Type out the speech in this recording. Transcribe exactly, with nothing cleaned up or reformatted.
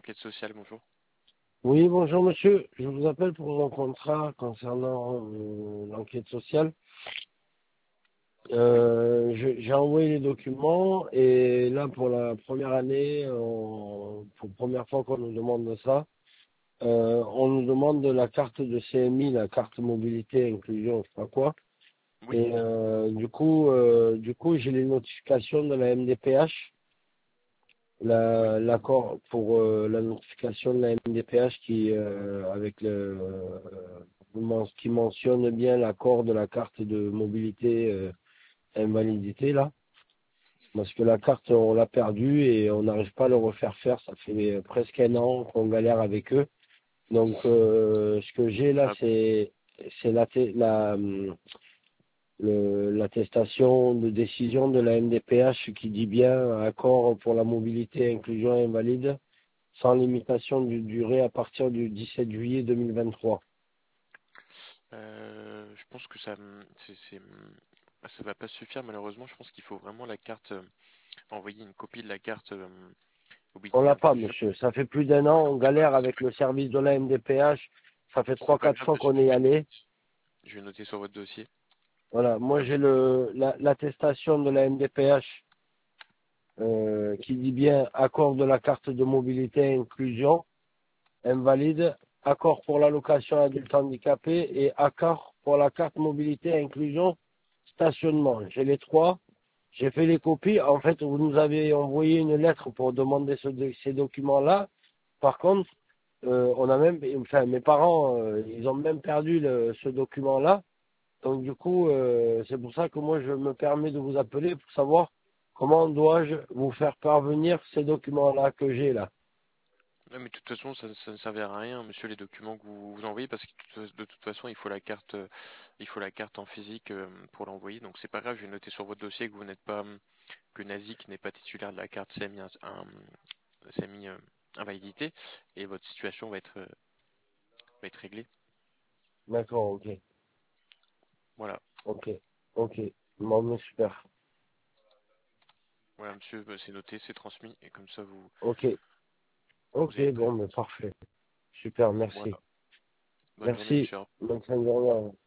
l'enquête sociale, bonjour. Oui, bonjour monsieur. Je vous appelle pour mon contrat concernant euh, l'enquête sociale. Oui, Euh, je- j'ai envoyé les documents et là pour la première année, on- pour la première fois qu'on nous demande ça, euh, on nous demande de la carte de C M I, la carte mobilité inclusion, je sais pas quoi. oui, Et euh, du coup, euh, du coup, j'ai les notifications de la M D P H, oui. la- l'accord pour euh, la notification de la M D P H qui euh, avec le euh, qui mentionne bien l'accord de la carte de mobilité euh, invalidité là, parce que la carte on l'a perdue et on n'arrive pas à le refaire faire. Ça fait presque un an qu'on galère avec eux. Donc euh, ce que j'ai là Ah, c'est c'est la, la hum, le- l'attestation de décision de la M D P H qui dit bien accord pour la mobilité inclusion invalide sans limitation de durée à partir du dix-sept juillet deux mille vingt-trois. euh, je pense que ça, hum, c'est, c'est, hum, ça va pas suffire malheureusement. Je pense qu'il faut vraiment la carte, euh, envoyer une copie de la carte euh, On mobilité l'a pas, inclusion. monsieur. Ça fait plus d'un an, on galère avec le service de la M D P H. Ça fait C'est trois, pas quatre grave, fois monsieur. qu'on est Je vais, allé. je vais noter sur votre dossier. Voilà. Moi, Comme j'ai ça. le, la- l'attestation de la M D P H, euh, qui dit bien accord de la carte de mobilité inclusion invalide, accord pour l'allocation adulte handicapé et accord pour la carte mobilité inclusion stationnement. J'ai les trois. J'ai fait les copies. En fait, vous nous avez envoyé une lettre pour demander ce- ces documents-là. Par contre, euh, on a même, enfin, mes parents, euh, ils ont même perdu le- ce document-là. Donc, du coup, euh, c'est pour ça que moi, je me permets de vous appeler pour savoir comment dois-je vous faire parvenir ces documents-là que j'ai là. Non, mais de toute façon, ça, ça ne servira à rien, monsieur, les documents que vous, vous envoyez, parce que de toute de toute façon, il faut la carte, euh, il faut la carte en physique euh, pour l'envoyer. Donc c'est pas grave, je vais noter sur votre dossier que vous n'êtes pas, hum, que Nazik n'est pas titulaire de la carte C M I, un- un- C M I euh, invalidité, et votre situation va être, euh, va être réglée. D'accord, ok, Voilà, ok, ok. Bon, mais super. voilà, monsieur, bah, c'est noté, c'est transmis, et comme ça, vous, Ok, vous ok, avez bon, prévu. mais parfait. Super, Voilà, merci. bonne journée, Merci. monsieur. Bonne fin de journée.